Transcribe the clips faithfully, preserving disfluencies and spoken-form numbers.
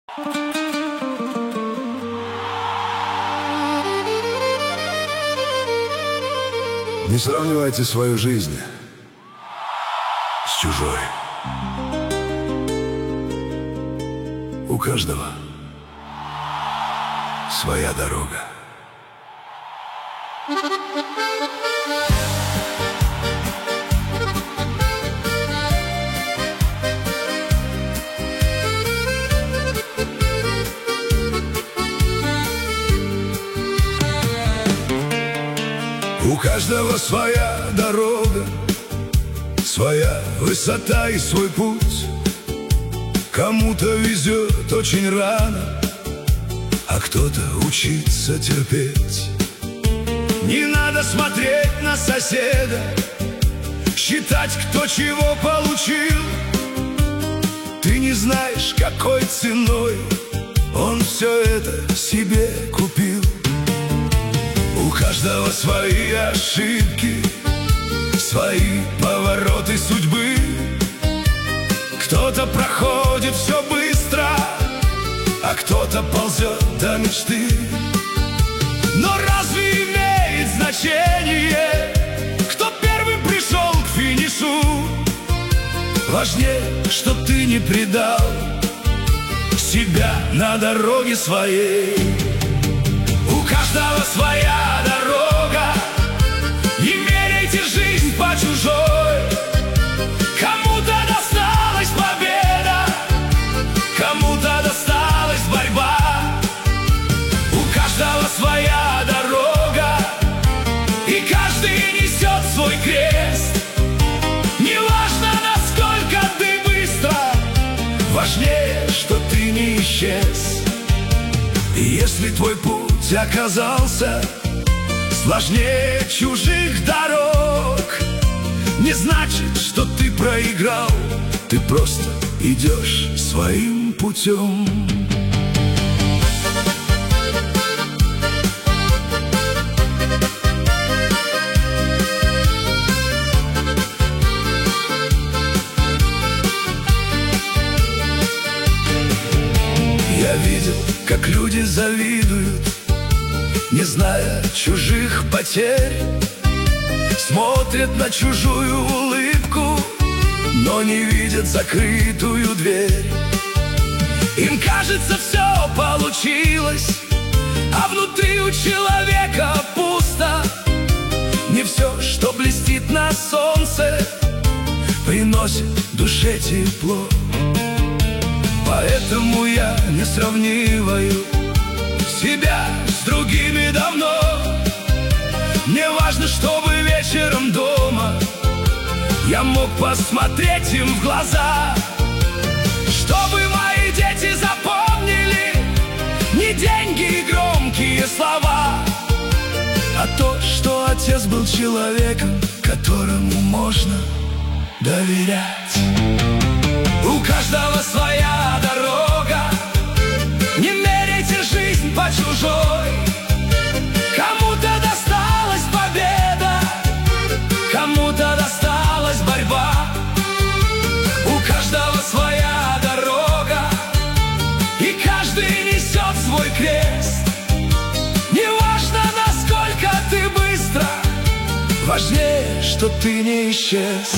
Не сравнивайте свою жизнь с чужой. У каждого своя дорога. У каждого своя дорога, своя высота и свой путь. Кому-то везет очень рано, а кто-то учится терпеть. Не надо смотреть на соседа, считать, кто чего получил. Ты не знаешь, какой ценой он все это себе купил. У каждого свои ошибки, свои повороты судьбы. Кто-то проходит все быстро, а кто-то ползет до мечты. Но разве имеет значение, кто первым пришел к финишу? Важнее, чтоб ты не предал себя на дороге своей. У каждого своя дорога, не меряйте жизнь по чужой. Кому-то досталась победа, кому-то досталась борьба. У каждого своя дорога, и каждый несет свой крест. Неважно, насколько ты быстро, важнее, что ты не исчез. И если твой путь оказался сложнее чужих дорог, не значит, что ты проиграл, ты просто идешь своим путем. Я видел, как люди завидуют, не зная чужих потерь. Смотрят на чужую улыбку, но не видят закрытую дверь. Им кажется, все получилось, а внутри у человека пусто. Не все, что блестит на солнце, приносит душе тепло. Поэтому я не сравниваю себя с другими давно. Мне важно, чтобы вечером дома я мог посмотреть им в глаза, чтобы мои дети запомнили не деньги и громкие слова, а то, что отец был человеком, которому можно доверять. У каждого своя дорога, не меряйте жизнь по чужой. Кому-то досталась победа, кому-то досталась борьба. У каждого своя дорога, и каждый несет свой крест. Неважно, насколько ты быстро, важнее, что ты не исчез.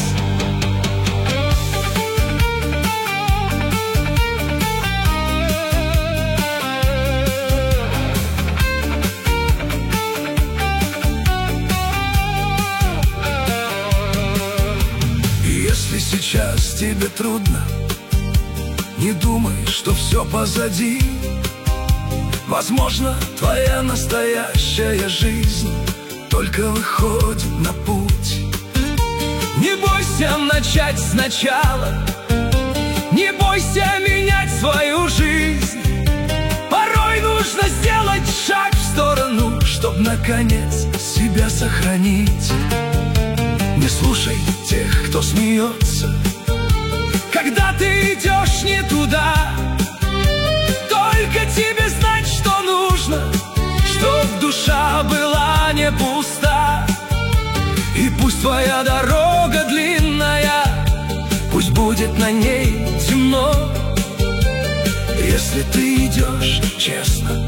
Сейчас тебе трудно, не думай, что все позади. Возможно, твоя настоящая жизнь только выходит на путь. Не бойся начать сначала, не бойся менять свою жизнь. Порой нужно сделать шаг в сторону, чтоб наконец себя сохранить. Не слушай тех, кто смеется, когда ты идешь не туда. Только тебе знать, что нужно, чтоб душа была не пуста. И пусть твоя дорога длинная, пусть будет на ней темно. Если ты идешь честно,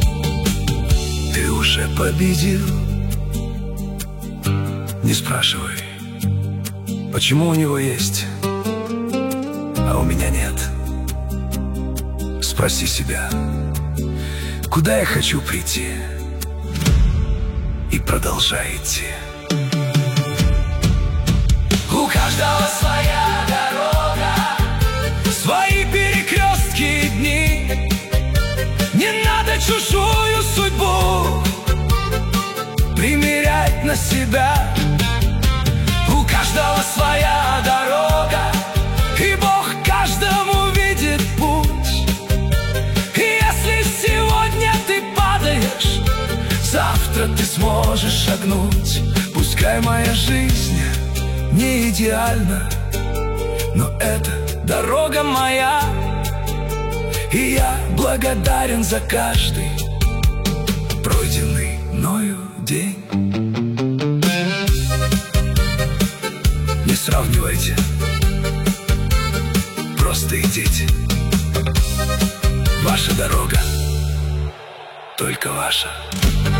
ты уже победил. Не спрашивай, почему у него есть, а у меня нет. Спроси себя, куда я хочу прийти, и продолжай идти. У каждого своя дорога, свои перекрестки и дни. Не надо чужую судьбу примерять на себя. У каждого своя дорога, и Бог каждому видит путь. И если сегодня ты падаешь, завтра ты сможешь шагнуть. Пускай моя жизнь не идеальна, но это дорога моя, и я благодарен за каждый пройденный мною день. Не сравнивайте, просто идите. Ваша дорога, только ваша.